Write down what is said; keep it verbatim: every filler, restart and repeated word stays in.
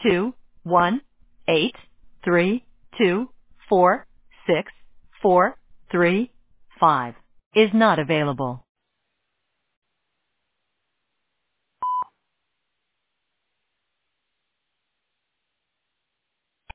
two one eight three two four six four three five is not available.